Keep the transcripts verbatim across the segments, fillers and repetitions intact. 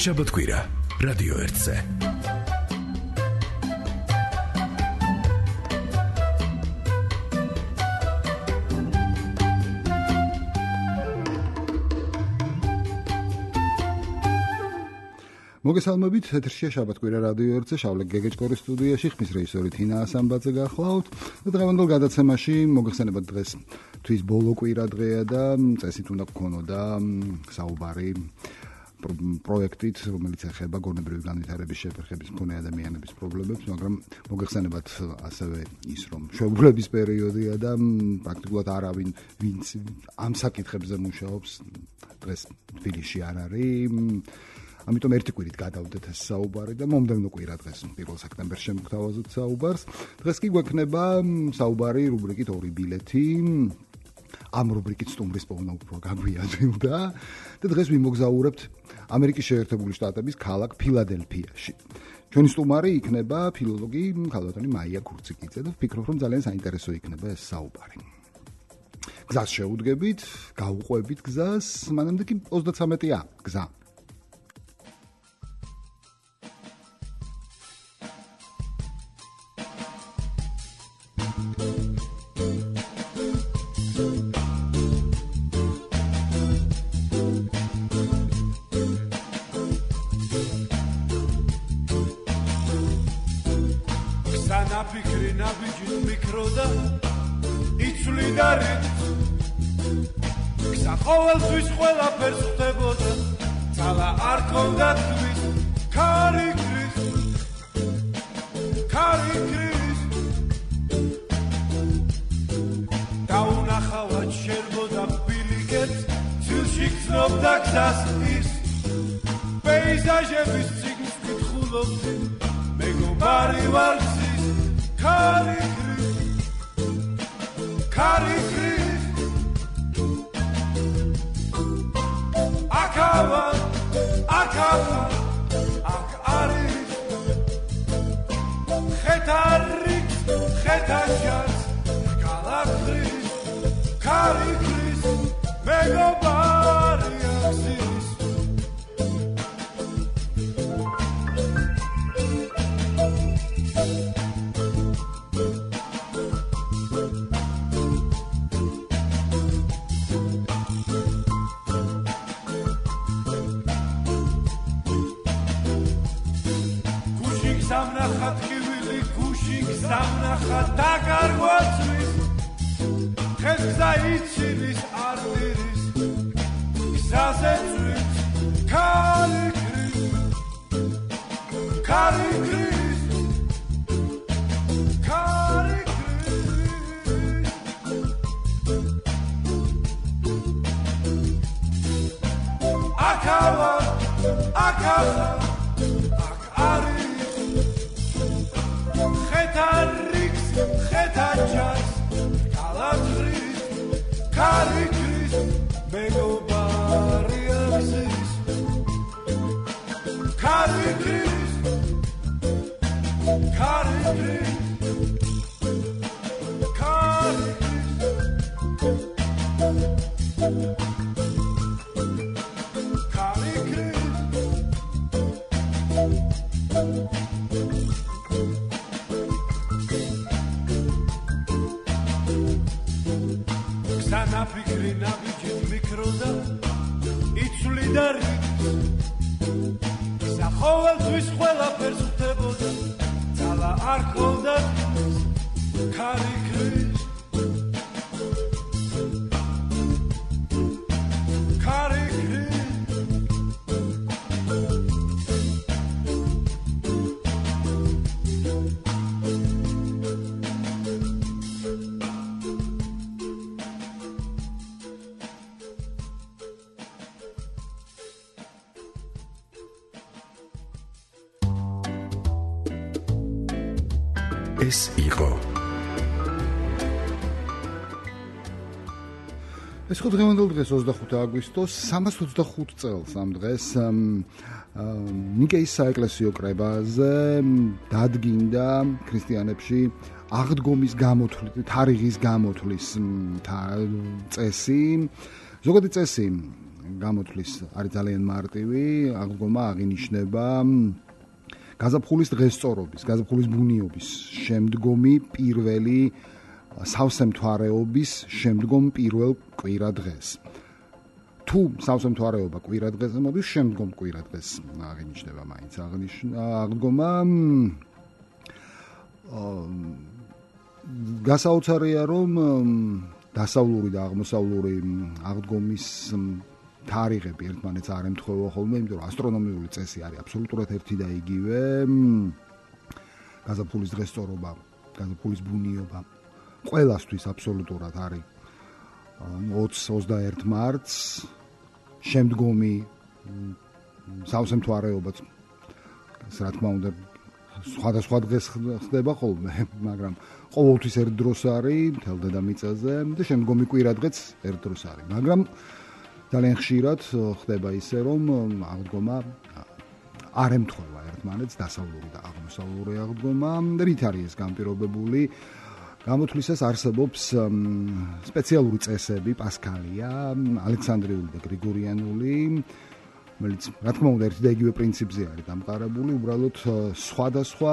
შაბათკვირა რადიო ერთზე. მოგესალმებით, ეთერშია შაბათკვირა რადიო ერთზე, შავლე გეგეჭკორის სტუდიაში, ხმის რეჟისორი თინა ასამბაძე გახლავთ. და დღევანდელ გადაცემაში მოგეხსენებათ დღეს თვის ბოლო კვირა დღეა და წესით უნდა გქონოდა საუბარი პროექტით, რომელიც ეხება გონებრივი განვითარების შეფერხების მქონე ადამიანების პრობლემებს, მაგრამ მოგეხსენებათ ასევე ის, რომ შეუძლების პერიოდია და პრაქტიკულად არავინ ვინც ამ საკითხებზე მუშაობს, დღეს თბილისში არ არის. ამიტომ ერთი კვირით გადავდეთ ეს საუბარი და მომდევნო კვირა დღეს პირველ სექტემბერს შემოგთავაზოთ საუბარს. დღეს კი გვექნება საუბარი რუბრიკით ორი ბილეთი. ამ რუბრიკით სტუმრის პოვნა უფრო გაგვიაზრდა და დღეს ვიმოგზაურებთ ამერიკის შეერთებული შტატების ქალაქ ფილადელფიაში. ჩვენი სტუმარი იქნება ფილოლოგი ქალბატონი მაია ქურციკიძე და ვფიქრობ, რომ ძალიან საინტერესო იქნება ეს საუბარი. გზას შეუდგებით, გავუყვებით გზას, მანამდე კი ოცდათსამეტია გზა. ნაფიქრი ნაბიჯით მიკროდა იცვლი და რით გზა ყოველთვის ყველაფერს ხდებოდა ძალა არ ქონდა თვის ქარი ქრის ქარი ქრის დაუნახავად შერბოდა ბილიკეთ ცილში გზნობდა გზას ის პეიზაჟების ციგნს კითხულობდი მეგობარი ვარ Kari Kris, Kari Kris, Akava, Akava, Akaris, Khetarik, Khetajas, Kalakris, Kari Kris, Megobari Axis. Samnacha takarwatris Khezza ichiris ardiris Gzazetrit Kari Kris Kari Kris Kari Kris Akava Akava Akari Khetarik, khetajas, kalatris, karikris, megobari axis. Karikris, karikris, ნაფიქრი ნაბიჯით მიკროდა იცვლი და რით გზა ყოველთვის ყველაფერს ხდებოდა ძალა არ ქონდა ქარი ქრის ქარი ქრის ეს იყო ეს ხო დღევანდელ დღეს ოცდახუთი აგვისტოს სამას ოცდახუთ წელს ამ დღეს ნიკეის საეკლესიო კრებაზე დადგინდა ქრისტიანებში აღდგომის გამოთვლის, თარიღის გამოთვლის წესი. ზოგადი წესი გამოთვლის არის ძალიან მარტივი, აღდგომა აღინიშნება გაზაფხულის დღესწორობის, გაზაფხულის ბუნიობის შემდგომი პირველი სავსე მთვარეობის შემდგომ პირველ კვირა დღეს. თუ სავსე მთვარეობა კვირა დღეზე მოდის, შემდგომ კვირა დღეს აღინიშნება მაინც აღდგომა. გასაოცარია, რომ დასავლური და აღმოსავლური აღდგომის თარიღები ერთმანეთს არ ემთხვევა ხოლმე, იმიტომ რომ ასტრონომიული წესი არის აბსოლუტურად ერთი და იგივე. გაზაფხულის დღესწორობა, გაზაფხულის ბუნიობა ყველასთვის აბსოლუტურად არის ოცი ოცდაერთი მარტს, შემდგომი სავსე მთვარეობაც რა თქმა უნდა სხვადასხვა დღეს ხდება ხოლმე, მაგრამ ყოველთვის ერთ დროს არის მთელ დედამიწაზე და შემდგომი კვირა დღეც ერთ დროს არის, მაგრამ ძალიან ხშირად ხდება ისე, რომ აღდგომა არ ემთხვევა ერთმანეთს, დასავლური და აღმოსავლური აღდგომა. რით არის ეს განპირობებული? გამოთვლისას არსებობს სპეციალური წესები, პასკალია, ალექსანდრიული და გრიგორიანული, რომელიც რა თქმა უნდა ერთი და იგივე პრინციპზე არის დამყარებული, უბრალოდ სხვადასხვა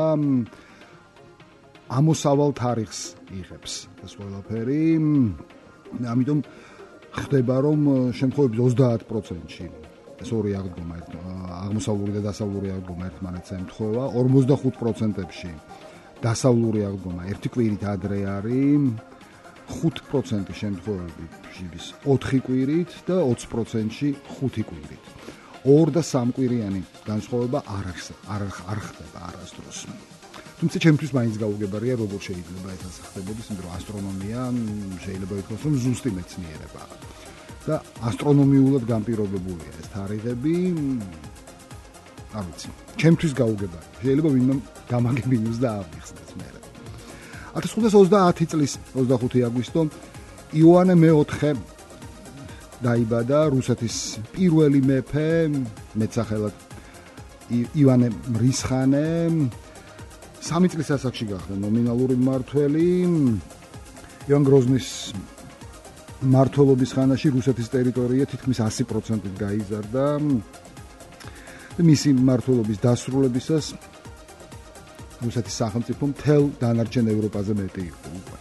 ამოსავალ თარიღს იღებს ეს ყველაფერი. ამიტომ ხდება, რომ შემთხვევების ოცდაათ პროცენტში ეს ორი აღდგომა, აღმოსავლური და დასავლური აღდგომა ერთმანეთს ემთხვევა, ორმოცდახუთ პროცენტებში დასავლური აღდგომა ერთი კვირით ადრე არის, ხუთ პროცენტი შემთხვევებში ოთხი კვირით და ოცი პროცენტში ხუთი კვირით. ორ და სამ კვირიანი განსხვავება არ არ ხდება არასდროს. თუმცა ჩემთვის მაინც გაუგებარია, როგორ შეიძლება ეს ხდებოდეს, იმიტომ რომ ასტრონომია შეიძლება ითქვას, რომ ზუსტი მეცნიერებაა და ასტრონომიულად განპირობებულია ეს თარიღები. არ ვიცი, ჩემთვის გაუგებარია. შეიძლება ვინმე გამაგებინოს და აღიხსნას მე. ათას ხუთას ოცდაათი წლის ოცდახუთი აგვისტო იოანე მეოთხე დაიბადა, რუსეთის პირველი მეფე, მეტსახელად ივანე მრისხანე. სამი წლის ასაკში გახდა ნომინალური მმართველი. ივან გროზნის მმართველობის ხანაში რუსეთის ტერიტორია თითქმის ასი პროცენტით გაიზარდა. მისი მმართველობის დასრულებისას რუსეთის სახელმწიფო მთელ დანარჩენ ევროპაზე მეტი იყო უკვე.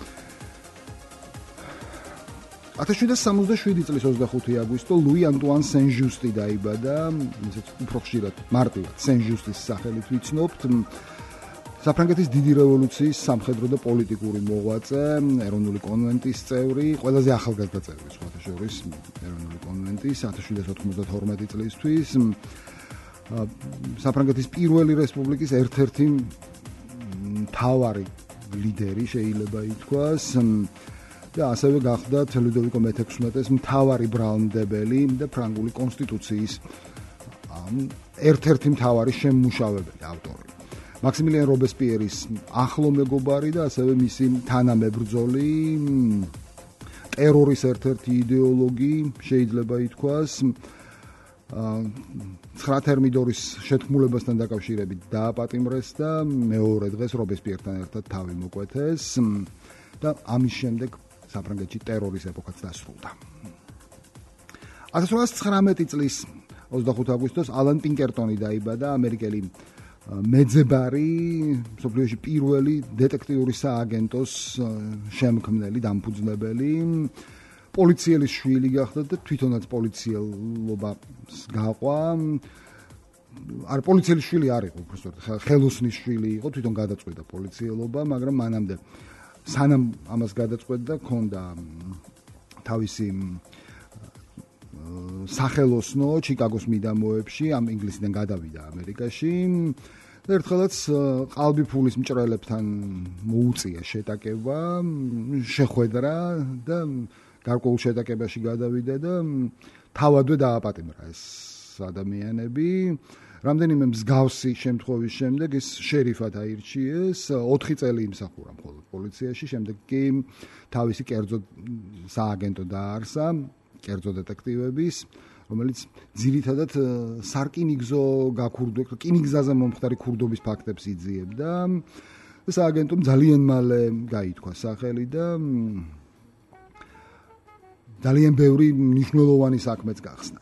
ათას შვიდსათ სამოცდაშვიდი წლის ოცდახუთი აგვისტო ლუი ანტუან სენ-ჟუსტი დაიბადა, ისაც უფრო ხშირად მარტივად სენ-ჟუსტის სახელით ვიცნობთ. საფრანგეთის დიდი რევოლუციის სამხედრო და პოლიტიკური მოღვაწე, ეროვნული კონვენტის წევრი, ყველაზე ახალგაზრდა წევრი სხვათა შორის ეროვნული კონვენტის ათას შვიდსათ ოთხმოცდათორმეტი წლისთვის. საფრანგეთის პირველი რესპუბლიკის ერთ-ერთი მთავარი ლიდერი შეიძლება ითქვას და ასევე გახდა ლუდოვიკო მეთექვსმეტეს მთავარი ბრალმდებელი და ფრანგული კონსტიტუციის ერთ-ერთი მთავარი შემმუშავებელი ავტორი. მაქსიმილიან რობესპიერის ახლო მეგობარი და ასევე მისი თანამებრძოლი, ტერორის ერთ-ერთი იდეოლოგი შეიძლება ითქვას. ცხრა თერმიდორის შეთქმულებასთან დაკავშირებით დააპატიმრეს და მეორე დღეს რობესპიერთან ერთად თავი მოკვეთეს და ამის შემდეგ საფრანგეთში ტერორის ეპოქაც დასრულდა. ათას რვაას ცხრამეტი წლის ოცდახუთი აგვისტოს ალან პინკერტონი დაიბადა, ამერიკელი მეძებარი, მსოფლიოში პირველი დეტექტიური სააგენტოს შემქმნელი, დამფუძნებელი. პოლიციელის შვილი გახდა და თვითონაც პოლიციელობას გაყვა. არ პოლიციელის შვილი არ იყო, უბრალოდ ხელოსნის შვილი იყო, თვითონ გადაწყვეტა პოლიციელობა, მაგრამ მანამდე სანამ ამას გადაწყვეტდა, ჰქონდა თავისი სახელოსნო ჩიკაგოს მიდამოებში, ამ ინგლისიდან გადავიდა ამერიკაში. ერთხელაც ყალბი ფულის მჭრელებთან მოუწია შეტაკება, შეხვედრა და გარკვეულ შეტაკებაში გადავიდა და თავადვე დააპატიმრა ეს ადამიანები. რამდენიმე მსგავსი შემთხვევის შემდეგ ის შერიფად აირჩიეს, ოთხი წელი იმსახურა მხოლოდ პოლიციაში, შემდეგ კი თავისი კერძო სააგენტო დააარსა, კერძო დეტექტივების, რომელიც ძირითადად სარკინიგზო გაქურდვებს, რკინიგზაზე მომხდარი ქურდობის ფაქტებს იძიებდა. სააგენტომ ძალიან მალე გაითქვა სახელი და ძალიან ბევრი მნიშვნელოვანი საქმეც გახსნა.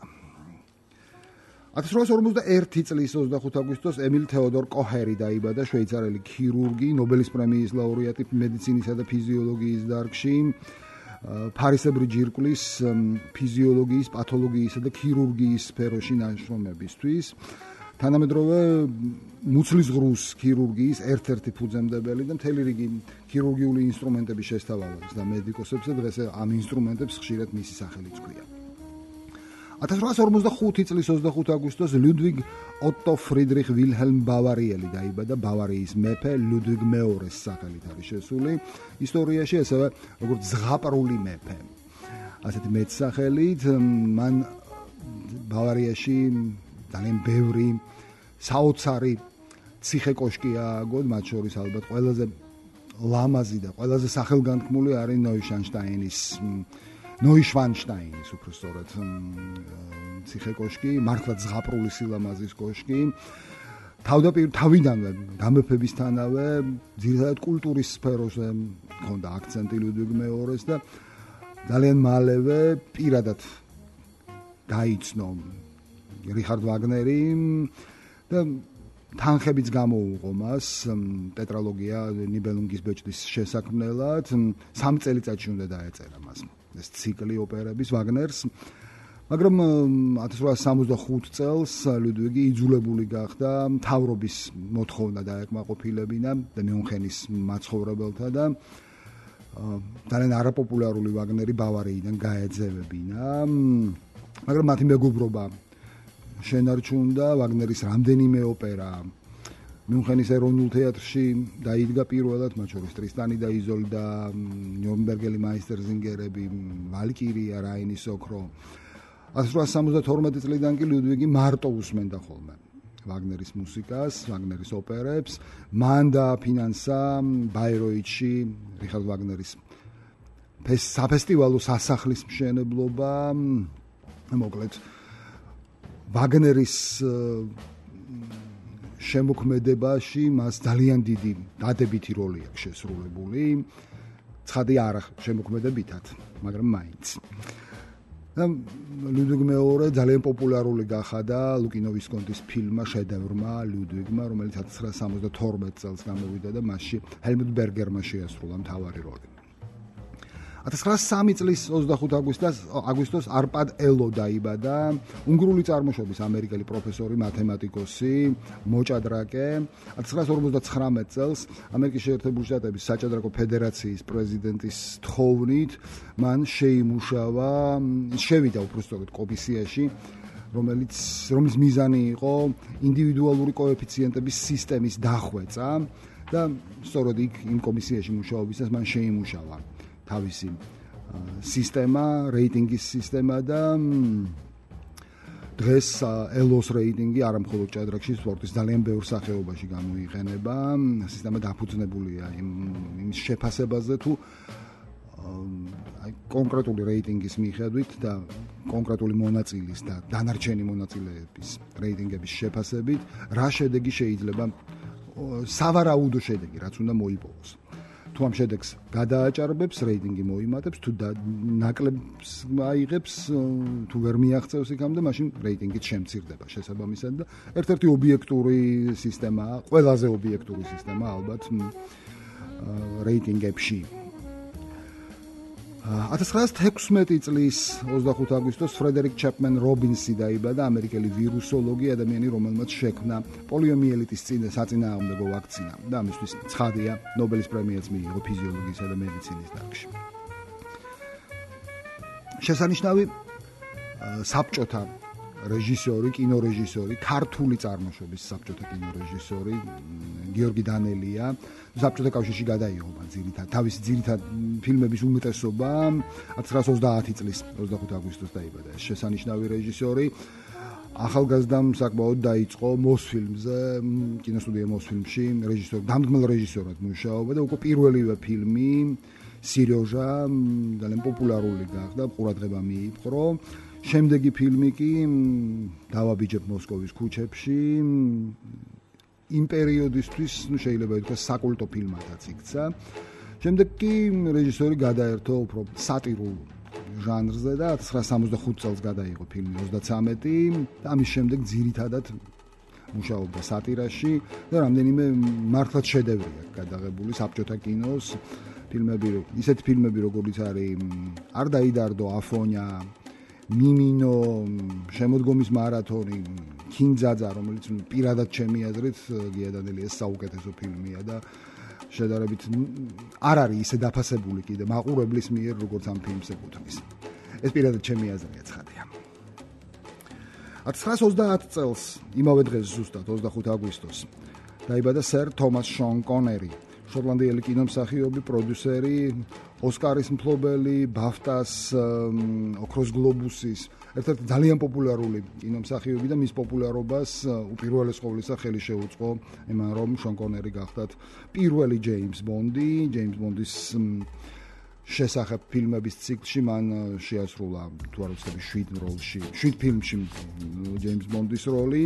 ათას რვაას ორმოცდაერთი წლის ოცდახუთი აგვისტოს ემილ თეოდორ კოჰერი დაიბადა, შვეიცარიელი ქირურგი, ნობელის პრემიის ლაურეატი მედიცინისა და ფიზიოლოგიის დარგში, ფარისებრი ჯირკვლის, ფიზიოლოგიის, პათოლოგიისა და ქირურგიის სფეროში ნაშრომებისთვის. თანამედროვე მუცლისღრუს ქირურგიის ერთ-ერთი ფუძემდებელი და მთელი რიგი ქირურგიული ინსტრუმენტების შესთავაზებს და მედიკოსებს და დღეს ამ ინსტრუმენტებს ხშირად მისი სახელიც ჰქვია. ათას რვაას ორმოცდახუთი წლის ოცდახუთი აგვისტოს ლუდვიგ ოტო ფრიდრიხ ვილჰელმ ბავარიელი დაიბადა, ბავარიის მეფე ლუდვიგ მეორის სახელით არის შესული ისტორიაში, ასევე როგორც ზღაპრული მეფე. ასეთი მეტსახელით მან ბავარიაში ძალიან ბევრი საოცარი ციხე-კოშკი ააგო, მათ შორის ალბათ ყველაზე ლამაზი და ყველაზე სახელგანთქმული არის ნოიშანშტაინის ნოიშვანშტაინის უფრო სწორად ციხე-კოშკი, მართლაც ზღაპრული სილამაზის კოშკი. თავდაპირ თავიდანვე გამეფებისთანავე ძირითადად კულტურის სფეროზე ჰქონდა აქცენტი ლუდვიგ მეორის და ძალიან მალევე პირადად გაიცნო რიხარდ ვაგნერი და თანხებიც გამოუღო მას ტეტრალოგია ნიბელუნგის ბეჭდის შესაქმნელად. სამი წელიწადში უნდა დაეწერა მას ეს ციკლი ოპერების ვაგნერს, მაგრამ ათას რვაას სამოცდახუთ წელს ლუდვიგი იძულებული გახდა მთავრობის მოთხოვნა დაეკმაყოფილებინა და მიუნხენის მაცხოვრებელთა და ძალიან არაპოპულარული ვაგნერი ბავარიიდან გაეძევებინა, მაგრამ მათი მეგობრობა შენარჩუნდა. ვაგნერის რამდენიმე ოპერა მიუნხენის ეროვნულ თეატრში დაიდგა პირველად, მათ შორის ტრისტანი და იზოლდა, ნიურნბერგელი მაისტერზინგერები, ვალკირია, რაინის ოქრო. ათას რვაას სამოცდათორმეტი წლიდან კი ლუდვიგი მარტო უსმენდა ხოლმე ვაგნერის მუსიკას, ვაგნერის ოპერებს. მან დააფინანსა ბაიროიტში რიხარდ ვაგნერის საფესტივალო სასახლის მშენებლობა. მოკლედ ვაგნერის შემოქმედებაში მას ძალიან დიდი დადებითი როლი აქვს შესრულებული. ცხადია არა შემოქმედებითად, მაგრამ მაინც. ლუდვიგ მეორე ძალიან პოპულარული გახადა ლუკინო ვისკონტის ფილმმა შედევრმა ლუდვიგმა, რომელიც ათას ცხრაას სამოცდათორმეტ წელს გამოვიდა და მასში ჰელმუტ ბერგერმა შეასრულა მთავარი როლი. ათას ცხრაას სამი წლის ოცდახუთი აგვისტოს არპად ელო დაიბადა, უნგრული წარმოშობის ამერიკელი პროფესორი, მათემატიკოსი, მოჭადრაკე. ათას ცხრაას ორმოცდაცხრამეტ წელს ამერიკის შეერთებული შტატების საჭადრაკო ფედერაციის პრეზიდენტის თხოვნით მან შეიმუშავა, შევიდა უფრო სწორედ კომისიაში, რომელიც რომლის მიზანი იყო ინდივიდუალური კოეფიციენტების სისტემის დახვეწა და სწორედ იქ იმ კომისიაში მუშაობისას მან შეიმუშავა თავისი სისტემა, რეიტინგის სისტემა და დღეს ელოს რეიტინგი არა მხოლოდ ჭადრაკში, სპორტის ძალიან ბევრ სახეობაში გამოიყენება. სისტემა დაფუძნებულია იმ იმის შეფასებაზე თუ აი კონკრეტული რეიტინგის მიხედვით და კონკრეტული მონაწილის და დანარჩენი მონაწილეების რეიტინგების შეფასებით, რა შედეგი შეიძლება სავარაუდო შედეგი, რაც უნდა მოიპოვოს. თუ ამ შედეგს გადააჭარბებს, რეიტინგი მოიმატებს, თუ ნაკლებს აიღებს, თუ ვერ მიაღწევს იქამდე, მაშინ რეიტინგიც შემცირდება შესაბამისად და ერთ-ერთი ობიექტური სისტემაა, ყველაზე ობიექტური სისტემა ალბათ რეიტინგებში. ათას ცხრაას თექვსმეტი წლის ოცდახუთი აგვისტოს ფრედერიკ ჩეპმენ რობინსი დაიბადა, ამერიკელი ვირუსოლოგი, ადამიანი, რომელმაც შექმნა პოლიომიელიტის საწინააღმდეგო ვაქცინა და ამისთვის ცხადია ნობელის პრემიაც მიიღო ფიზიოლოგიისა და მედიცინის დარგში. შესანიშნავი საბჭოთა რეჟისორი, კინორეჟისორი, ქართული წარმოშობის საბჭოთა კინორეჟისორი გიორგი დანელია, საბჭოთა კავშირში გადაიღო მან ძირითადად თავისი ძირითად ფილმების უმეტესობა ათას ცხრაას ოცდაათი წლის ოცდახუთი აგვისტოს დაიბადა. შესანიშნავი რეჟისორი, ახალგაზრდამ საკმაოდ დაიწყო მოსფილმზე, კინოსტუდია მოსფილმში რეჟისორ, დამდგმელ რეჟისორად მუშაობა და უკვე პირველივე ფილმი სირიოჟა ძალიან პოპულარული გახდა, ყურადღება მიიპყრო. შემდეგი ფილმი კი დავაბიჯებ მოსკოვის ქუჩებში იმ პერიოდისთვის, ну შეიძლება ითქვას საკულტო ფილმადაც იქცა. შემდეგ კი რეჟისორი გადაერთო უფრო სატირულ ჟანრზე და ათას ცხრაასი სამოცდახუთი წელს გადაიღო ფილმი ოცდათვრამეტი და ამის შემდეგ ძირითადად მუშაობდა სატირაში და რამდენიმე მართლაც შედევრია გადაღებული საბჭოთა კინოს ფილმები, ისეთი ფილმები როგორიც არის არ დაიდარდო აფონია, მიმინო, შემოდგომის მარათონი, კინძაძა, რომელიც პირადად ჩემი აზრით გიადანელი ეს საუკეთესო ფილმია და შედარებით არ არის ისე დაფასებული კიდე მაყურებლის მიერ როგორც ამ ფილმს ეკუთვნის. ეს პირადად ჩემი აზრია ცხადია. ათას ცხრაასი ოცდაათი წელს, იმავე დღეს ზუსტად ოცდახუთი აგვისტოს, დაიბადა სერ თომას შონ კონერი, შოტლანდიელი კინომსახიობი, პროდიუსერი, ოსკარის მფლობელი, ბაფტას, ოქროს გლობუსის, ერთ-ერთი ძალიან პოპულარული კინომსახიობი და მის პოპულარობას უპირველეს ყოვლისა ხელი შეუწყო იმან, რომ შონ კონერი გახდათ პირველი ჯეიმს ბონდი, ჯეიმს ბონდის შესახებ ფილმების ციკლში მან შეასრულა თუ არ ვიცი შვიდ როლში, შვიდ ფილმში ჯეიმს ბონდის როლი.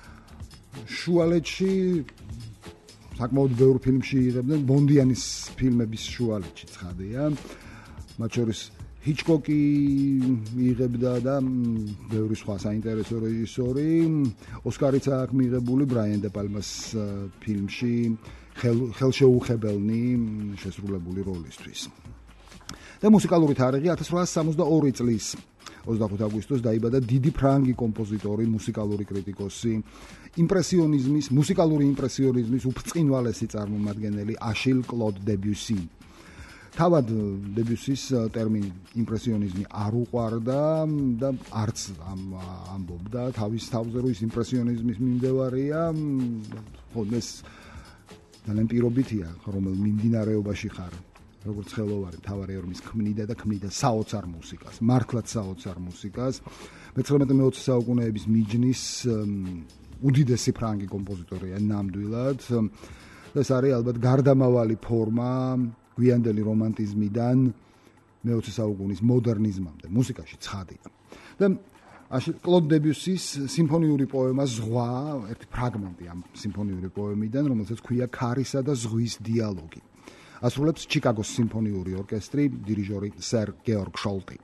შუალედში საკმაოდ ბევრ ფილმში იღებდნენ ბონდიანის ფილმების შუალედში ცხადია. მათ შორის ჰიჩკოკი იღებდა და ბევრი სხვა საინტერესო რეჟისორი. ოსკარიც აქვს მიღებული ბრაიან დე პალმას ფილმში ხელშეუხებელნი შესრულებული როლისთვის. და მუსიკალური თარიღი ათას ცხრაასი სამოცდაორი წლის ოცდახუთი აგვისტოს დაიბადა დიდი ფრანგი კომპოზიტორი, მუსიკალური კრიტიკოსი, იმპრესიონიზმის, მუსიკალური იმპრესიონიზმის უბწყინვალესი წარმომადგენელი აშილ კლოდ დებიუსი. თავად დებიუსის ტერმინი იმპრესიონიზმი არ უყვარდა და არც ამბობდა თავის თავზე, რომ ის იმპრესიონიზმის მიმდევარია, ხოლმე ეს ძალიან პირობითია, რომელ მიმდინარეობაში ხარ. როგორც ხელოვანი თავარი ორმის ქმნიდა და ქმნიდა საოცარ მუსიკას, მართლაც საოცარ მუსიკას. მეცხრამეტე-მეოცე საუკუნეების მიჯნის უდიდესი ფრანგი კომპოზიტორია ნამდვილად. ეს არის ალბათ გარდამავალი ფორმა გვიანდელი რომანტიზმიდან მეოცე საუკუნის მოდერნიზმამდე მუსიკაში ცხადია. და კლოდ დებიუსის სიმფონიური პოემა ზღვა, ერთი ფრაგმენტი ამ სიმფონიური პოემიდან, რომელსაც ქვია ქარისა და ზღვის დიალოგი. ასრულებს ჩიკაგოს სიმფონიური ორკესტრი, დირიჟორი სერ გეორგ შოლტი.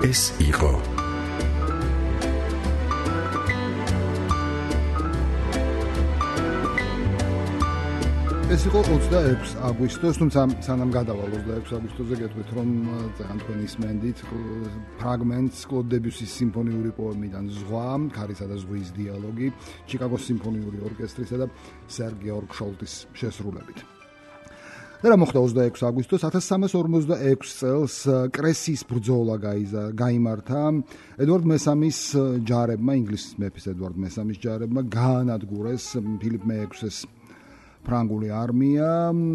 ეს იყო ეს იყო ოცდაექვსი აგვისტოს, თუმცა სანამ გადავალ ოცდაექვსი აგვისტოზე გეტყვით, რომ ძალიან თქვენ ისმენდით ფრაგმენტს კლოდ დებიუსის სიმფონიური პოემიდან ზღვა, ქარისა და ზღვის დიალოგი, ჩიკაგოს სიმფონიური ორკესტრისა და სერ გეორგ შოლტის შესრულებით. და რა მოხდა ოცდაექვსი აგვისტოს ათას სამას ორმოცდაექვსი წელს კრესის ბრძოლა გაიმართა ედვარდ მესამის ჯარებმა, ინგლისის მეფის ედვარდ მესამის ჯარებმა გაანადგურეს ფილიპ მეექვსეს ფრანგული არმია.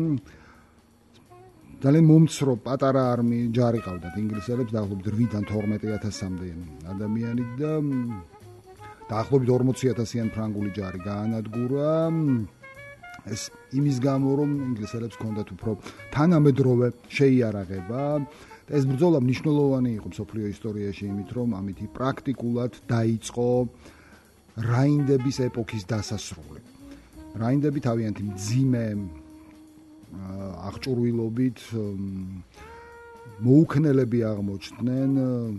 ძალიან მომცრო პატარა არმი ჯარი ყავდათ ინგლისელებს, დაახლოებით რვიდან თორმეტი ათასამდე ადამიანი და დაახლოებით ორმოცი ათასიანი ფრანგული ჯარი გაანადგურა. ეს იმის გამო, რომ ინგლისელებს ჰქონდათ უფრო თანამედროვე შეიარაღება. ეს ბრძოლა მნიშვნელოვანი იყო მსოფლიო ისტორიაში იმით, რომ ამით პრაქტიკულად დაიწყო რაინდების ეპოქის დასასრული. რაინდები თავიანთი მძიმე აღჭურვილობით მოუქნელები აღმოჩნდნენ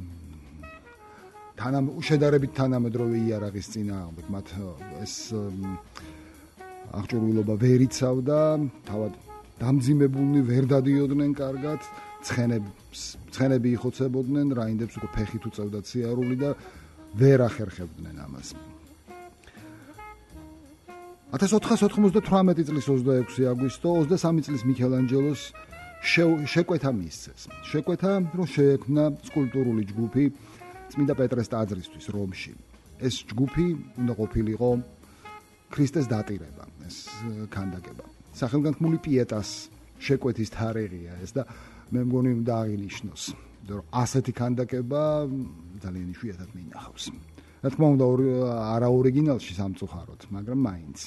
შედარებით თანამედროვე იარაღის წინააღმდეგ. მათ ეს აღჭურვილობა ვერ იცავდა, თავად დამძიმებულნი ვერ დადიოდნენ კარგად, ცხენები იხოცებოდნენ, რაინდებს უკვე ფეხით უწევდათ სიარული და ვერ ახერხებდნენ ამას. ათას ოთხას ოთხმოცდათვრამეტი წლის ოცდაექვსი აგვისტო, ოცდასამი წლის მიქელანჯელოს შეკვეთა მისცეს. შეკვეთა, რომ შეექმნა სკულპტურული ჯგუფი წმინდა პეტრეს ტაძრისთვის რომში. ეს ჯგუფი უნდა ყოფილიყო ქრისტეს დატირება, ეს ქანდაკება. სახელგანთქმული პიეტას შეკვეთის თარიღია ეს და მე მგონი უნდა აღინიშნოს, რომ ასეთი ქანდაკება ძალიან იშვიათად მინახავს. რა თქმა უნდა, არა ორიგინალში სამწუხაროდ, მაგრამ მაინც.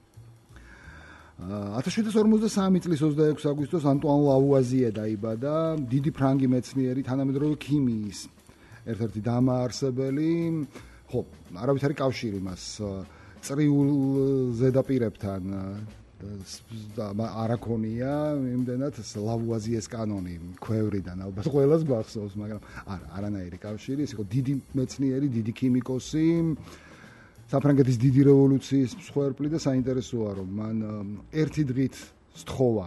ათას შვიდსათ ორმოცდასამი წლის ოცდაექვსი აგვისტოს ანტუან ლავუაზიე დაიბადა, დიდი ფრანგი მეცნიერი, თანამედროვე ქიმიის ერთ-ერთი დამაარსებელი. ხო, არავით არის კავშირი მას წრიულ ზედაპირებთან და არ აქონია იმდენად ლავუაზიეს კანონი ქვევრიდან ალბათ ყველას გვახსოვს, მაგრამ არა, არანაირი კავშირი. ეს იყო დიდი მეცნიერი, დიდი ქიმიკოსი, საფრანგეთის დიდი რევოლუციის მსხვერპლი და საინტერესოა, რომ მან ერთი დღით სთხოვა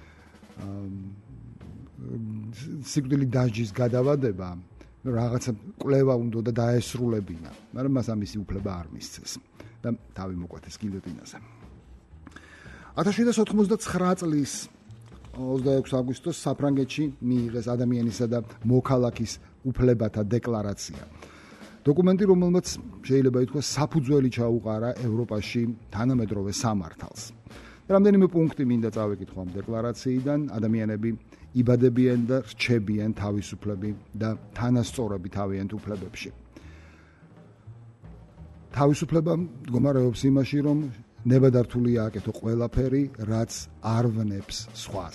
სიკვდილით დასჯის გადავადება, რაღაცა კვლევა უნდა და დაესრულებინა, მაგრამ მას ამისი უფლება არ მისცეს და თავი მოკვეთეს გილოტინაზე. ათას შვიდსათ ოთხმოცდაცხრა წლის ოცდაექვსი აგვისტოს საფრანგეთში მიიღეს ადამიანისა და მოქალაქის უფლებათა დეკლარაცია. დოკუმენტი, რომელმაც შეიძლება ითქვას საფუძველი ჩაუყარა ევროპაში თანამედროვე სამართალს. რამდენიმე პუნქტი მინდა წავეკითხო ამ დეკლარაციიდან. ადამიანები იბადებიან და რჩებიან თავისუფლები და თანასწორები თავიანთ უფლებებში. თავისუფლება მდგომარეობს იმაში, რომ ნებადართული ააკეთო ყველაფერი, რაც არ ვნებს სხვას.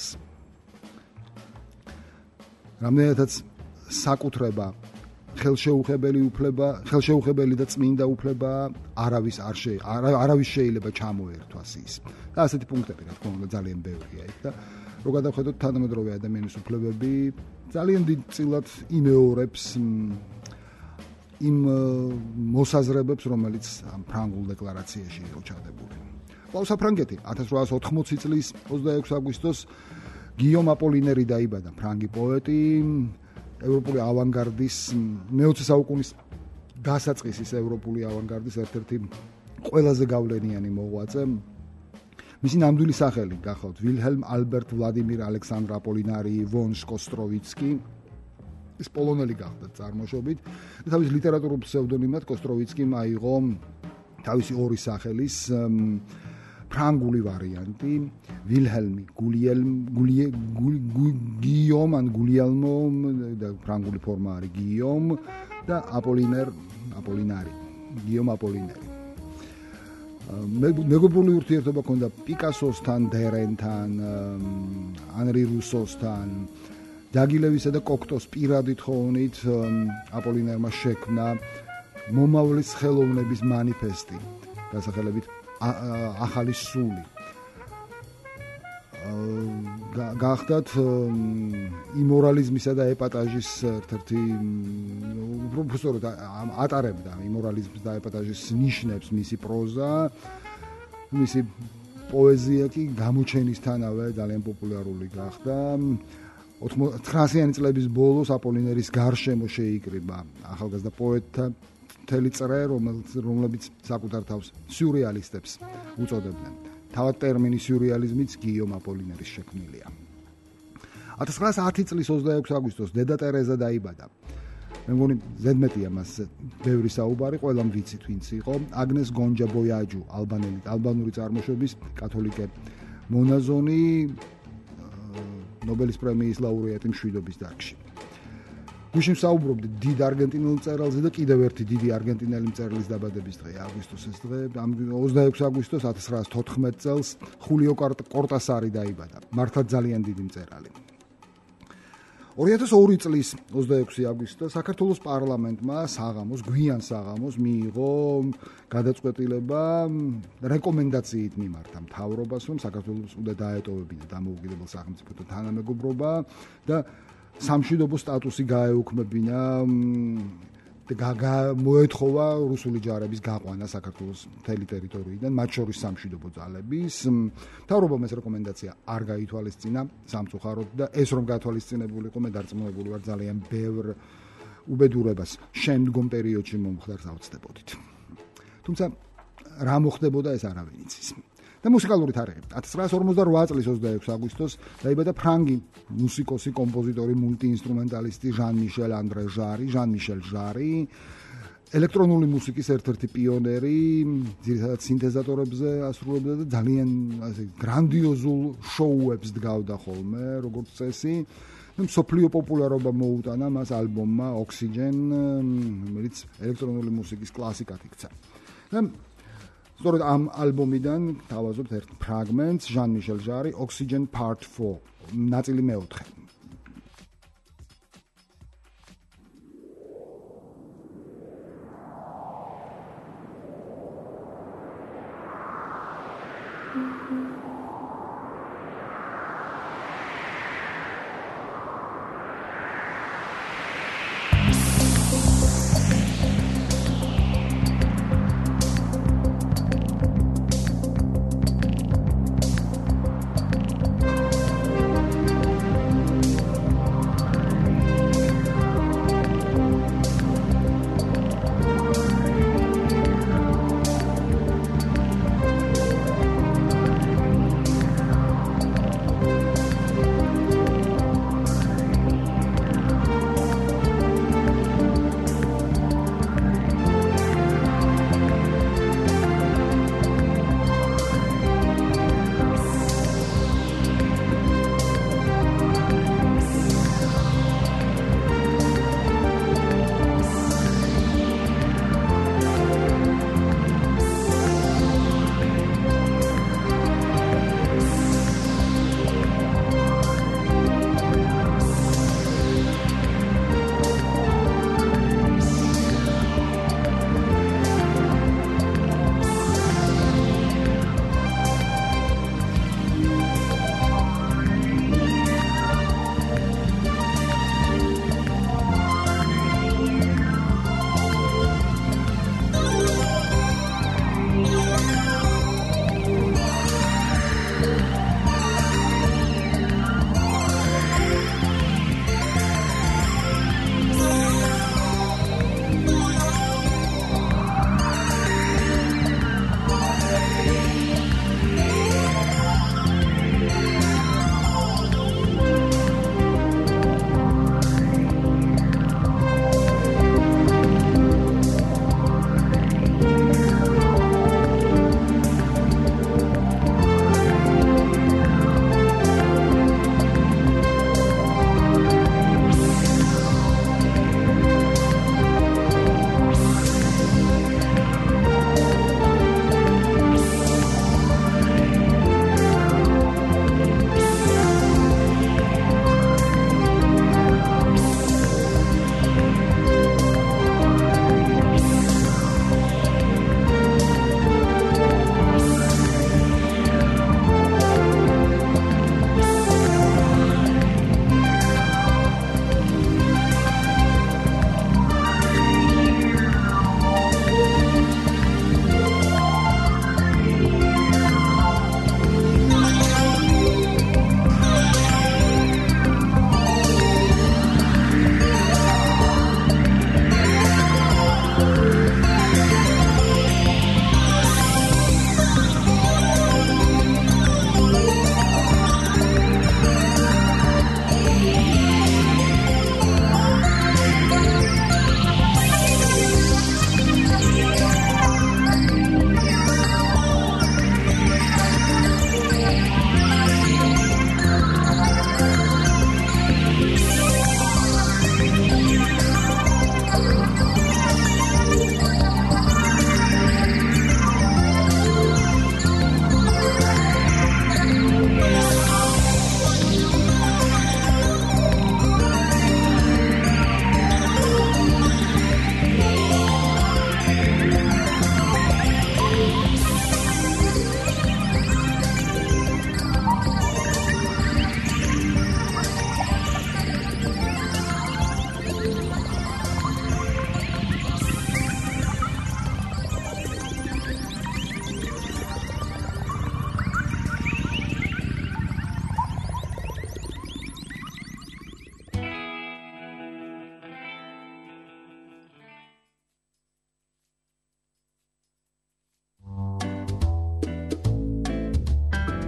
რამდენადაც საკუთრება ხელშეუხებელი უფლება, ხელშეუხებელი და წმინდა უფლება არავის არ შე არავის შეიძლება ჩამოერთვას ის. და ასეთი პუნქტები, რა თქმა უნდა, ძალიან ბევრია იქ და რო გადავხედოთ თანამედროვე ადამიანის უფლებები ძალიან დიდ წილად იმეორებს იმ მოსაზრებებს, რომელიც ამ ფრანგულ დეკლარაციაში იყო ჩადებული. კვლავ საფრანგეთი ათას რვაას ოთხმოცი წლის ოცდაექვსი აგვისტოს გიომ აპოლინერი დაიბადა, ფრანგი პოეტი, ევროპული ავანგარდის მეოცე საუკუნის დასაწყისის ევროპული ავანგარდის ერთ-ერთი ყველაზე გავლენიანი მოღვაწე. მისი ნამდვილი სახელი გახლავთ ვილჰელმ ალბერტ ვლადიმირ ალექსანდრ აპოლინარი ვონ კოსტროვიცკი. ის პოლონელი გახდა წარმოშობით და თავის ლიტერატურულ ფსევდონიმად კოსტროვიცკიმ აიღო თავისი ორი სახელის ფრანგული ვარიანტი ვილჰელმი გულიელმ გიომ ან გულიელმო და ფრანგული ფორმა არის გიომ და აპოლინერ აპოლინარი გიომ აპოლინერი. მეგობრული ურთიერთობა ჰქონდა პიკასოსთან, დერენთან, ანრი რუსოსთან. დაგილევისა და კოქტოს პირადი თხოვნით აპოლინერმა შექმნა მომავლის ხელოვნების მანიფესტი, დასახელებით ახალი სული. გახდათ იმორალიზმისა და ეპატაჟის ერთ-ერთი პროფესორი ატარებდა იმორალიზმის და ეპატაჟის ნიშნებს მისი პროზა, მისი პოეზია კი გამოჩენისთანავე ძალიან პოპულარული გახდა. ოთხმოცდაათიანი წლების ბოლოს აპოლინერის გარშემო შეიკრიბა ახალგაზრდა პოეტთა მთელი წრე, რომლებიც საკუთარ თავს სიურეალისტებს უწოდებდნენ. თავად ტერმინი სიურეალიზმიც გიომ აპოლინერის შექმნილია. ათას ცხრაასი ათი წლის ოცდაექვსი აგვისტოს დედა ტერეზა დაიბადა. მე მგონი ზედმეტია მას ბევრი საუბარი, ყველამ ვიცით ვინც იყო. აგნეს გონჯა ბოიაჯუ, ალბანელი, ალბანური წარმოშობის კათოლიკე მონაზონი, ნობელის პრემიის ლაურეატი მშვიდობის დარგში. გუშინ საუბრობდი დიდ არგენტინულ მწერალზე და კიდევ ერთი დიდი არგენტინელი მწერლის დაბადების დღეა აგვისტოს დღე. ოცდაექვსი აგვისტოს ათას ცხრაასი თოთხმეტ წელს ხულიო კორტასარი დაიბადა. მართლაც ძალიან დიდი მწერალი. ორი ათას ორი წლის ოცდაექვსი აგვისტოს საქართველოს პარლამენტმა საღამოს, გვიან საღამოს მიიღო გადაწყვეტილება რეკომენდაციით მიმართა მთავრობას, რომ საქართველოს უნდა დაეტოვებინა დამოუკიდებელ სახელმწიფოთა თანამეგობრობა და სამშვიდობო სტატუსი გაეუქმებინა და მოეთხოვა რუსული ჯარების გაყვანა საქართველოს მთელი ტერიტორიიდან, მათ შორის სამშვიდობო ძალების. მთავრობამ ეს რეკომენდაცია არ გაითვალისწინა სამწუხაროდ და ეს რომ გათვალისწინებულიყო, მე დარწმუნებული ვარ ძალიან ბევრ უბედურებას შემდგომ პერიოდში მომხდარს ავწდებოდით. თუმცა რა მოხდებოდა ეს არავინ იცის. და მუსიკალური თარიღი. ათას ცხრაასი ორმოცდაოთხ წლის ოცდაექვსი აგვისტოს დაიბადა ფრანგი მუსიკოსი, კომპოზიტორი, მულტიინსტრუმენტალისტი ჟან-მიშელ ანდრე ჟარი, ჟან-მიშელ ჟარი, ელექტრონული მუსიკის ერთ-ერთი პიონერი, ძირითადად სინთეზატორებზე ასრულებდა და ძალიან ასე გრანდიოზულ შოუებს დგავდა ხოლმე, როგორც წესი. მსოფლიო პოპულარობა მოუტანა მას ალბომმა Oxygen, რომელიც ელექტრონული მუსიკის კლასიკად იქცა. და სწორედ ამ ალბომიდან თავაზობთ ერთ ფრაგმენტს, ჟან-მიშელ ჟარი, Oxygen Part four, ნაწილი მეოთხე.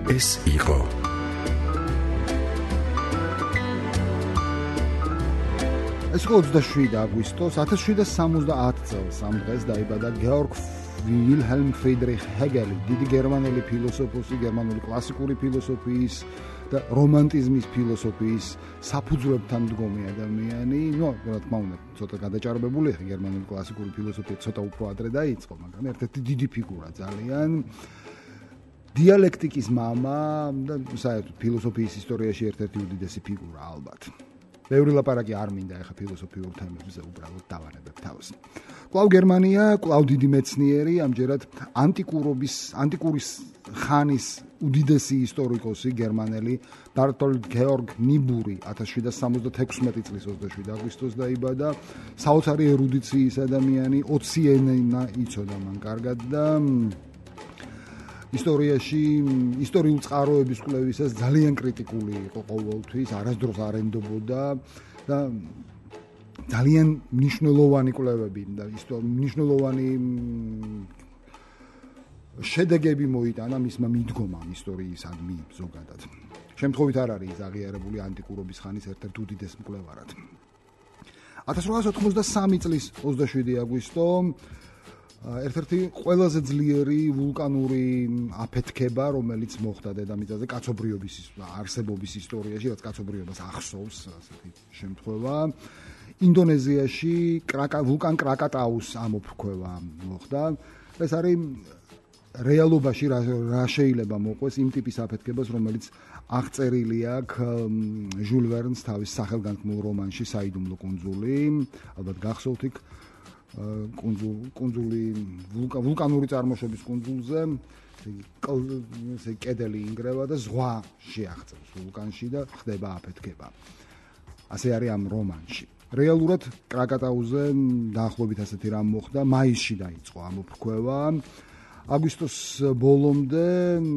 ეს იყო ეს იყო ოცდაშვიდი აგვისტოს ათას შვიდსა სამოცდაათ წელს ამ დღეს დაიბადა გეორგ ვილჰელმ ფრიდრიხ ჰეგელი, დიდი გერმანელი ფილოსოფოსი, გერმანული კლასიკური ფილოსოფიის და რომანტიზმის ფილოსოფიის საფუძვლებთან მდგომი ადამიანი. ნუ, რა თქმა უნდა, ცოტა გადაჭარბებული ხა გერმანული კლასიკური ფილოსოფია ცოტა უფრო ადრე დაიწყო, მაგრამ ერთ-ერთი დიდი ფიგურა ძალიან. დიალექტიკის მამა და საერთოდ ფილოსოფიის ისტორიაში ერთ-ერთი უდიდესი ფიგურა ალბათ. ბევრი ლაპარაკი არ მინდა ეხა ფილოსოფიურ თემებზე, უბრალოდ დავანებებ თავს. კვლავ გერმანია, კვლავ დიდი მეცნიერი, ამჯერად ანტიკურობის, ანტიკურის ხანის უდიდესი ისტორიკოსი გერმანელი ბარტოლდ გეორგ ნიბური ათას შვიდსა სამოცდათექვსმეტი წლის ოცდაშვიდი აგვისტოს დაიბადა. საოცარი ერუდიციის ადამიანი, ოცი ენა იცოდა მან კარგად და ისტორიაში, ისტორიულ წყაროების კვლევისას ძალიან კრიტიკული იყო ყოველთვის, არასდროს არ ენდობოდა და ძალიან მნიშვნელოვანი კვლევები და მნიშვნელოვანი შედეგები მოიტანა მისმა მიდგომამ ისტორიისადმი ზოგადად. შემთხვევით არ არის აღიარებული ანტიკურობის ხანის ერთ-ერთ უდიდეს მკვლევარად. ათას რვაასი ოთხმოცდასამი წლის ოცდაშვიდი აგვისტო ერთ-ერთი ყველაზე ძლიერი ვულკანური აფეთქება, რომელიც მოხდა დედამიწაზე კაცობრიობის არსებობის ისტორიაში, რაც კაცობრიობას ახსოვს, ასეთი შემთხვევა. ინდონეზიაში კრაკა ვულკან კრაკატაუს ამოფრქვევა მოხდა. ეს არის რეალობაში რა შეიძლება მოყვეს იმ ტიპის აფეთქებას, რომელიც აღწერილი აქვს ჟულ ვერნს თავის სახელგანთქმულ რომანში საიდუმლო კუნძული, ალბათ გახსოვთ იქ კუნძულ კუნძული ვულკანური წარმოშობის კუნძულზე ესე კედელი ინგრევა და ზღვა შეაღწევს ვულკანში და ხდება აფეთქება. ასე არის ამ რომანში. რეალურად კრაკატაუზე დაახლოებით ასეთი რამ მოხდა, მაისში დაიწყო ამოფრქვევა. აგვისტოს ბოლომდე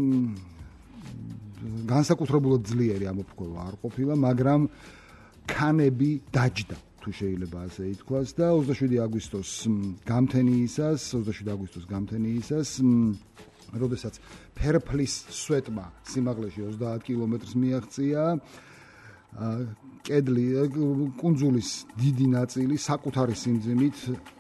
განსაკუთრებულად ძლიერი ამოფრქვევა არ ყოფილა, მაგრამ ქანები დაჯდა, თუ შეიძლება ასე ითქვას და ოცდაშვიდი აგვისტოს გამთენიისას, ოცდაშვიდი აგვისტოს გამთენიისას, როდესაც ფერფლის სვეტმა სიმაღლეში ოცდაათ კილომეტრს მიაღწია, კედლი კუნძულის დიდი ნაწილი საკუთარი სიმძიმით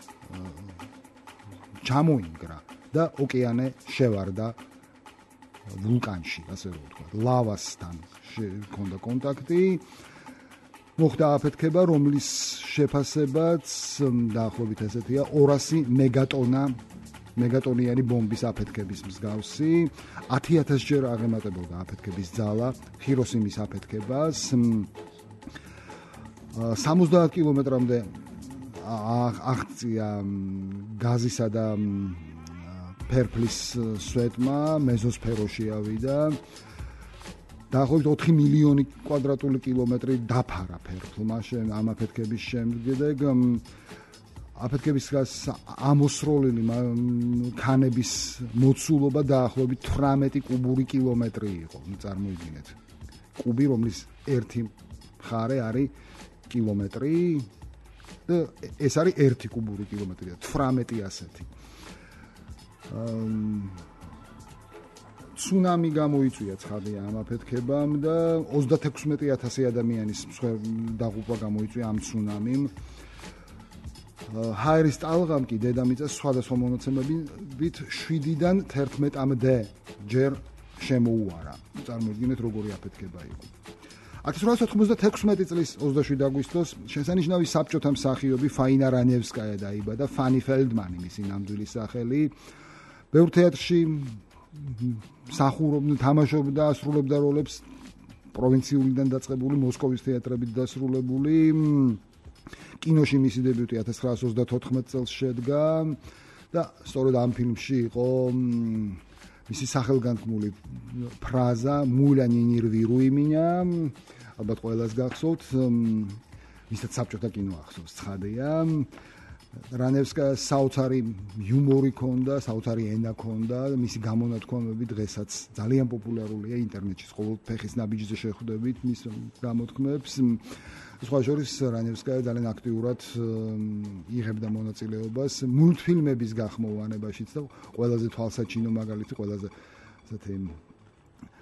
ჩამოინგრა და ოკეანე შევარდა ვულკანში, ასე რომ ვთქვა, ლავასთან ჰქონდა კონტაქტი. მოხდა აფეთქება, რომლის შეფასებაც დაახლოებით ესეთია ორასი მეგატონა მეგატონიანი ბომბის აფეთქების მსგავსი. ათი ათასჯერ აღემატებოდა აფეთქების ძალა ჰიროსიმის აფეთქებას. სამოცდაათ კილომეტრამდე აღწია გაზისა და ფერფლის სვეტმა, მეზოსფეროში ავიდა. დაახლოებით ოთხი მილიონი კვადრატული კილომეტრი დაფარა ფერფლმა ამ აფეთქების შემდეგ. აფეთქების გას ამოსროლილი ქანების მოცულობა დაახლოებით თვრამეტი კუბური კილომეტრი იყო. წარმოიდგინეთ. კუბი, რომლის ერთი მხარე არის კილომეტრი და ეს არის ერთი კუბური კილომეტრი და თვრამეტი ასეთი. ცუნამი გამოიწვია ცხადია ამ აფეთქებამ და ოცდათექვსმეტი ათასი ადამიანის დაღუპვა გამოიწვია ამ ცუნამიმ. ჰაერის ტალღამ კი დედამიწას სხვადასხვა მონაცემებით შვიდიდან თერთმეტამდე ჯერ შემოუარა. წარმოიდგინეთ როგორი აფეთქება იყო. ათას რვაასი ოთხმოცდათექვსმეტი წლის ოცდაშვიდი აგვისტოს შესანიშნავი საბჭოთა მსახიობი ფაინა რანევსკაია დაიბადა, ფანი ფელდმანი მისი ნამდვილი სახელი. ბევრ თეატრში მსახურობდა, თამაშობდა, ასრულებდა როლებს პროვინციულიდან დაწყებული, მოსკოვის თეატრებით დასრულებული. კინოში მისი დებიუტი ათას ცხრაასი ოცდათოთხმეტ წელს შედგა და სწორედ ამ ფილმში იყო მისი სახელგანთქმული ფრაზა "მულა ნინირვირუ იმინა", ალბათ ყველას გახსოვთ, ვისაც საბჭოთა კინო ახსოვს, ცხადია. რანევსკაია საოცარი იუმორი ჰქონდა, საოცარი ენა ჰქონდა, მისი გამონათქვამები დღესაც ძალიან პოპულარულია ინტერნეტში, ყოველ ფეხის ნაბიჯზე შეხვდებით მის გამოთქმებს. სხვა შორის რანევსკაია ძალიან აქტიურად იღებდა მონაწილეობას მულტფილმების გახმოვანებაშიც და ყველაზე თვალსაჩინო მაგალითი, ყველაზე ასეთი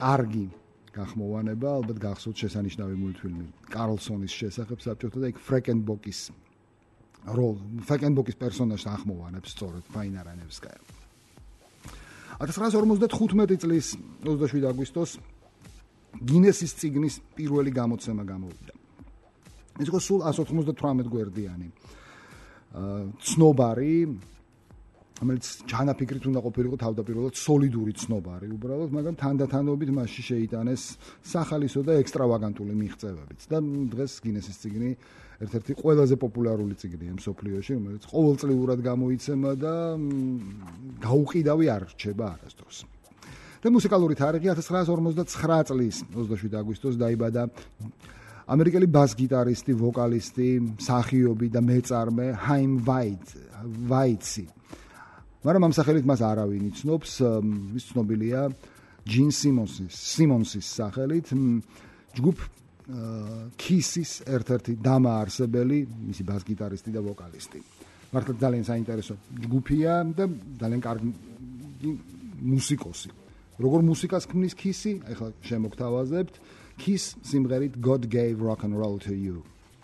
კარგი გახმოვანება, ალბათ გახსოვთ შესანიშნავი მულტფილმი კარლსონის შესახებ საბჭოთა და იქ ფრეკენბოკის როლ, ფრეკენბოკის პერსონაჟს ახმოვანებს სწორედ ფაინა რანევსკაია. ათას ცხრაასი ორმოცდათხუთმეტი წლის ოცდაშვიდი აგვისტოს გინესის წიგნის პირველი გამოცემა გამოვიდა. ეს იყო სულ εκατს ოთხმოცდათვრამეტ გვერდიანი. ცნობარი, რომელიც ჩანაფიქრით უნდა ყოფილიყო თავდაპირველად სოლიდური ცნობარი უბრალოდ, მაგრამ თანდათანობით მასში შეიტანეს სახალისო და ექსტრავაგანტული მიღწევებიც და დღეს გინესის წიგნი ერთ-ერთი ყველაზე პოპულარული წიგნია მსოფლიოში, რომელიც ყოველწლიურად გამოიცემა და გაუყიდავი არ რჩება არასდროს. და მუსიკალური თარიღი ათას ცხრაასი ორმოცდაცხრა წლის ოცდაშვიდი აგვისტოს დაიბადა ამერიკელი ბას-გიტარისტი, ვოკალისტი, მსახიობი და მეწარმე ჰაიმ ვაიტსი. მაგრამ ამ სახელით მას არავინ იცნობს, ის ცნობილია ჯინ სიმონსის, სიმონსის სახელით, ჯგუფ კისის ერთ-ერთი დამაარსებელი, მისი ბას-გიტარისტი და ვოკალისტი. მართლა ძალიან საინტერესო ჯგუფია და ძალიან კარგი მუსიკოსი. როგორ მუსიკას ქმნის კისი? ახლა შემოგთავაზებთ. Kiss სიმღერით God Gave Rock and Roll to You.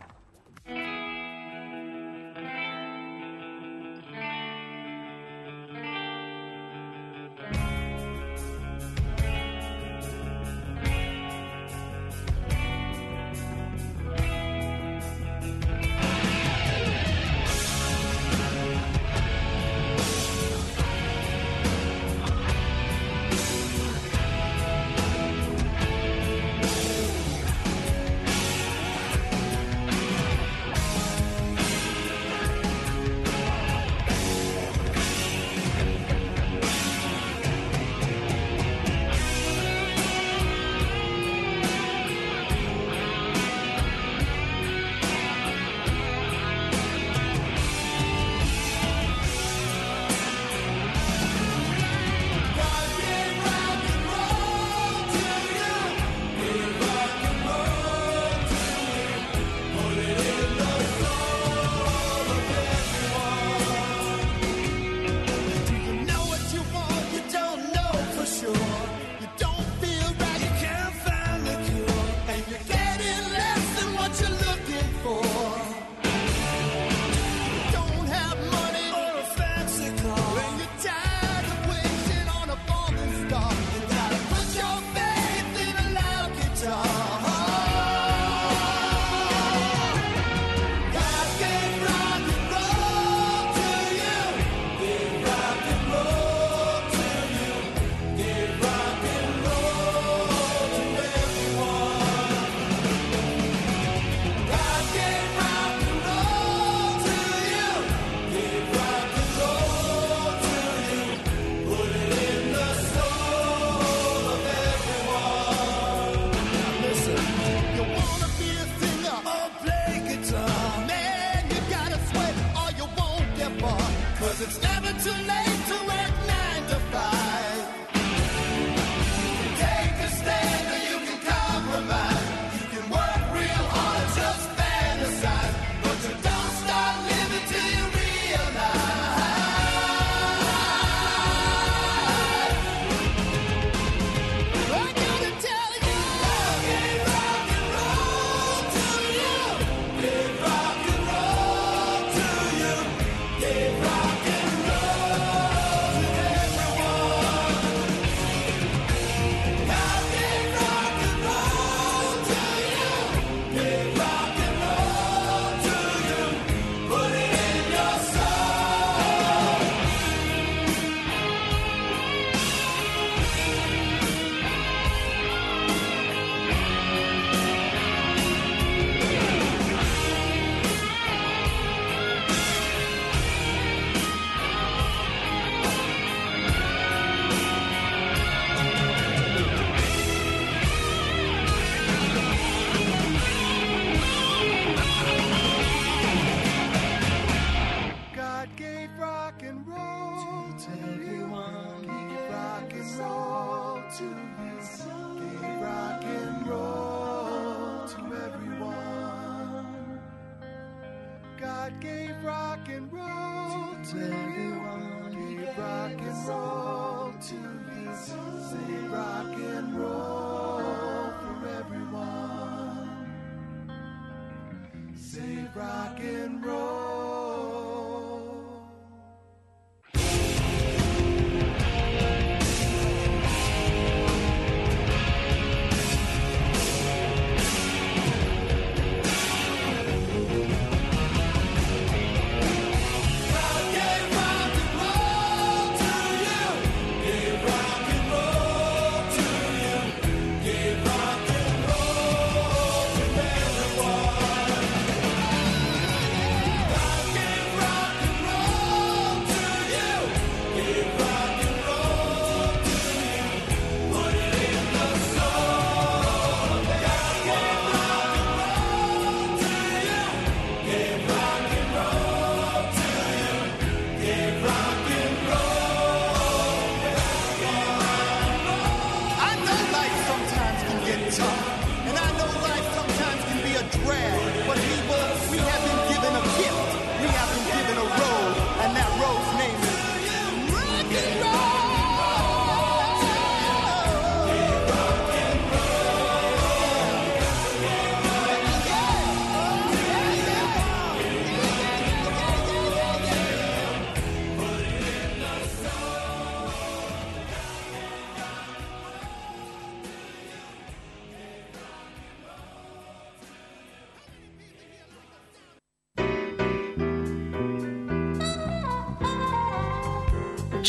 God gave rock and roll to everyone. Gave rock and roll to me. Say rock and roll.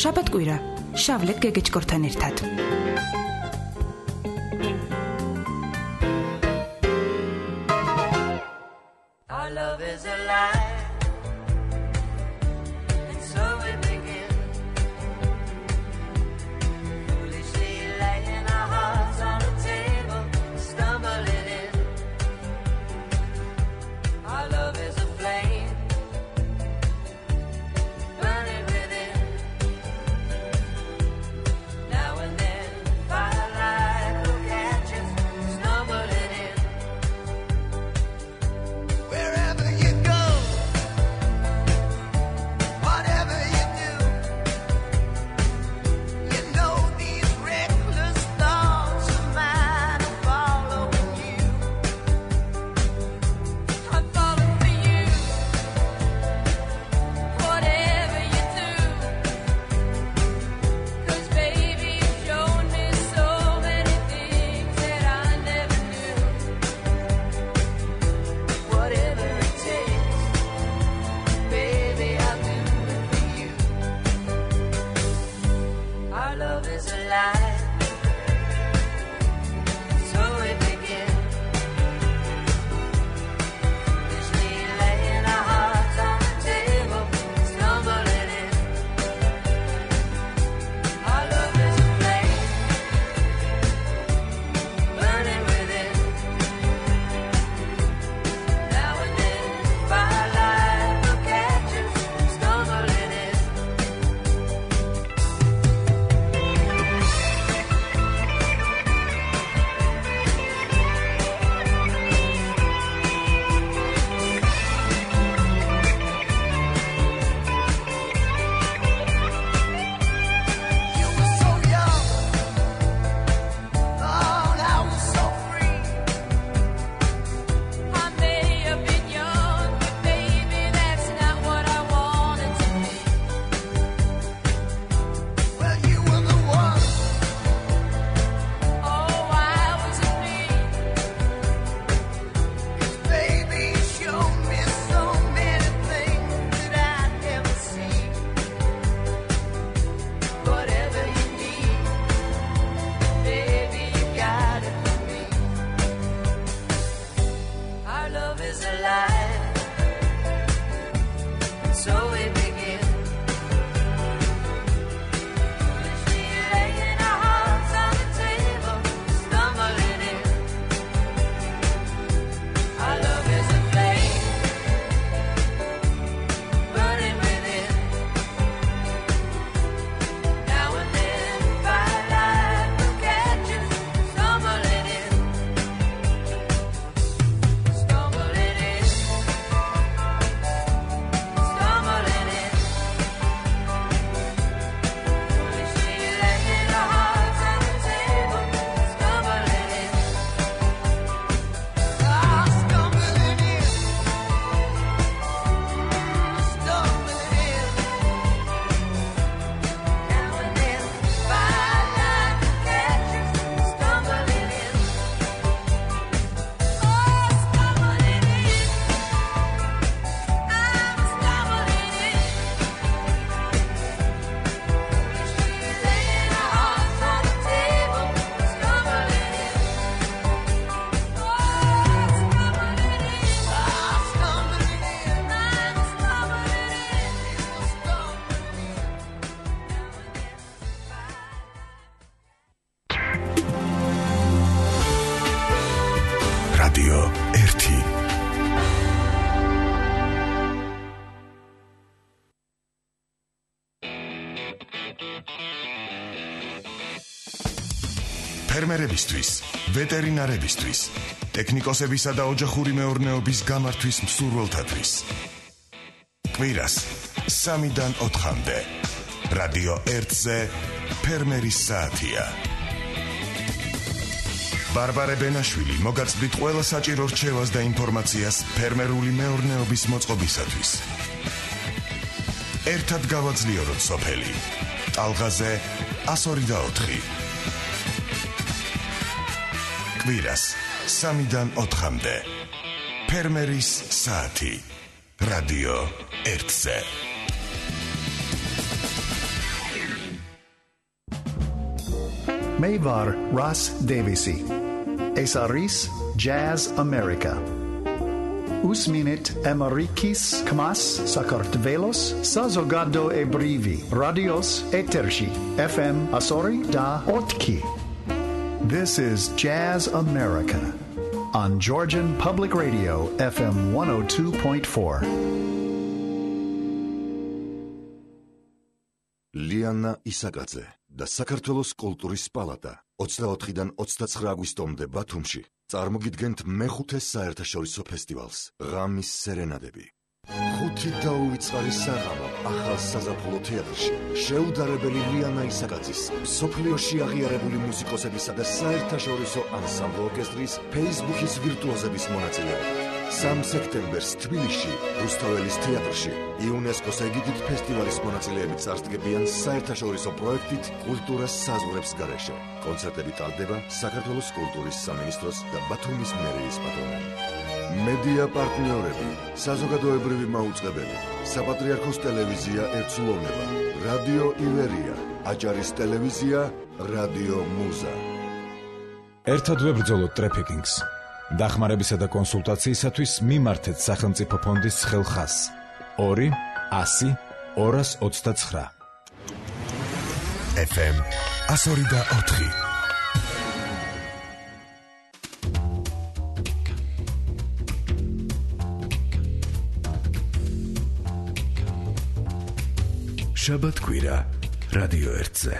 შაბათ-კვირა შავლეთ გეგეჭკორთან ერთად. Our love is alive, and so we begin. Foolishly laying our hearts on the table, stumbling in. Our love is a flame, burning within. Now and then, firelight will catch us, stumbling in. Wherever you go, whatever you do, you know these reckless thoughts of mine are following you. I'm falling for you, whatever you do. 'Cause baby, you've shown me so many things that I never knew. Whatever it takes, baby, I'll do it for you. Our love is alive, so we begin. Foolishly laying our hearts on the table, stumbling in. Our love is a flame, burning within. Now and then, firelight will catch us, stumbling in. You were so young, oh, and I was so free. I may have been young, but baby, that's not what I wanted to be. Well, you were the one. Oh, why was it me? 'Cause baby, you showed me so many things that I'd never seen. Whatever you need, baby, you got it for me. Our love is alive, and so we begin. Foolishly laying our hearts on the table, stumbling in. Our love is a flame, burning within. Now and then, firelight will catch us, stumbling in. Stumbling in. Stumbling in. Foolishly laying our hearts on the table, stumbling in. Ah, stumbling in. Stumbling in. Now and then, firelight will catch us, stumbling in. Oh, stumbling in. I'm stumbling in. Foolishly laying our hearts on the table, stumbling in. Oh, stumbling in. Ah, stumbling in. I'm stumbling in. Stumbling in. რადიო ერთი. ფერმერებისთვის, ვეტერინარებისთვის, ტექნიკოსებისა და ოჯახური მეურნეობის გამართვის მსურველთათვის. კვირას სამიდან ოთხამდე. რადიო ერთზე ფერმერის საათია. ბარბარე ბენაშვილი მოგაცდით ყველა საჭირო რჩევას და ინფორმაციას ფერმერული მეურნეობის მოწყობისათვის. ერთად გავაძლიეროთ სოფელი. ტალღაზე ასორი და ოთხი. კვირას სამიდან ოთხამდე. ფერმერის საათი. რადიო ერთზე. Meivar Ross Davisi. Es aris Jazz America. Usminit Emerikis Kmas Sakartvelos Sazogado Ebrivi Radios Etershi F M Asori da Otki. This is Jazz America on Georgian Public Radio F M one oh two point four. ლიანა ისაკაძე და საქართველოს კულტურის პალატა ოცდაოთხიდან ოცდაცხრა აგვისტომდე ბათუმში წარმოგიდგენთ მეხუთე საერთაშორისო ფესტივალს ღამის სერენადები. ხუთი დაუვიწყარი საღამო ახალ საზაფხულო თეატრში შეუდარებელი ლიანა ისაკაძის სოფლიოში აღიარებული მუსიკოსებისა და საერთაშორისო ანსამბლ ორკესტრის ფეისბუქის ვირტუოზების მონაწილეობით. სამი სექტემბერს თბილისში რუსთაველის თეატრში იუნესკოს ეგიდით ფესტივალის მონაწილეებით წარსდგებიან საერთაშორისო პროექტით კულტურას საზღვრებს გარეშე. კონცერტები ტარდება საქართველოს კულტურის სამინისტროს და ბათუმის მერიის პატრონაჟით. მედია პარტნიორები: საზოგადოებრივი მაუწყებელი, საპატრიარქოს ტელევიზია ერთსულოვნება, რადიო ივერია, აჭარის ტელევიზია, რადიო მუზა. ერთად ვებრძოლოთ ტრაფიკინგს. დახმარებისა და კონსულტაციისათვის მიმართეთ სახელმწიფო ფონდის ხელხას ორი ასი ორას ოცდაცხრა. ეფ ემ ასორი და ოთხი. შაბათ კვირა რადიო ერთზე.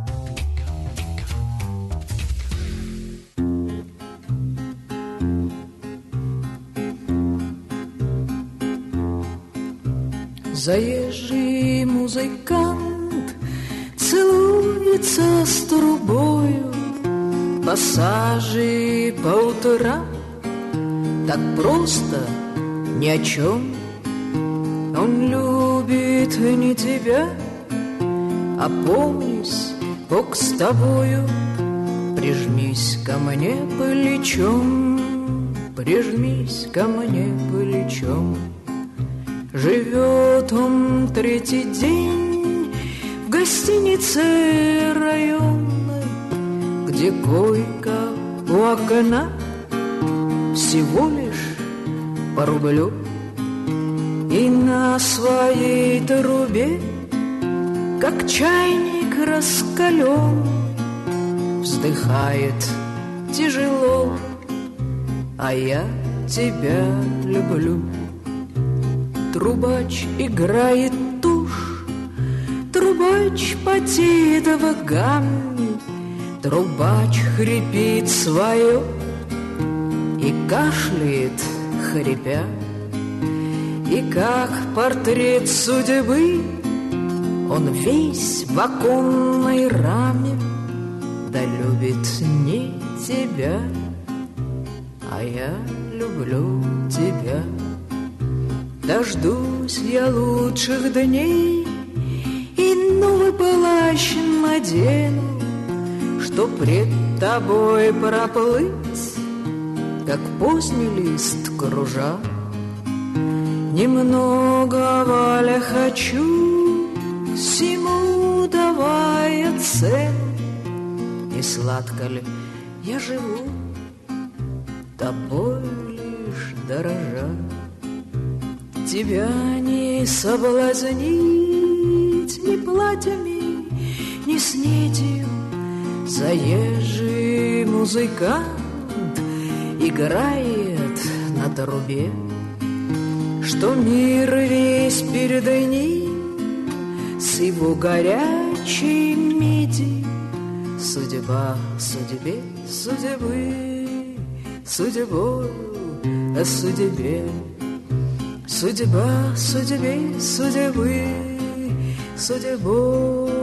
Заезжий музыкант целуется с трубою, пассажи по утрам, так просто, ни о чем. Он любит не тебя, а помнись, Бог с тобою. Прижмись ко мне плечом, прижмись ко мне плечом. Живет он третий день в гостинице районной, где койка у окна всего лишь по рублю. И на своей трубе, как чайник раскаленный, вздыхает тяжело, а я тебя люблю. Трубач играет тушь, трубач потеет в гамме, трубач хрипит свое и кашляет, хрипя. И как портрет судьбы он весь в оконной раме, да любит не тебя, а я люблю тебя. Дождусь я лучших дней и новый плащ надену, что пред тобой проплыть, как поздний лист кружа. Немного, Валя, хочу, всему давая цену, и сладко ли я живу, тобой лишь дорожа. Тебя не соблазнить ни платьями, ни снедью. Заезжий музыкант играет на трубе, что мир весь перед ним с его горячей меди. Судьба судьбе судьбы, судьбой о судьбе. Судьба судьбе судьбы, судьбой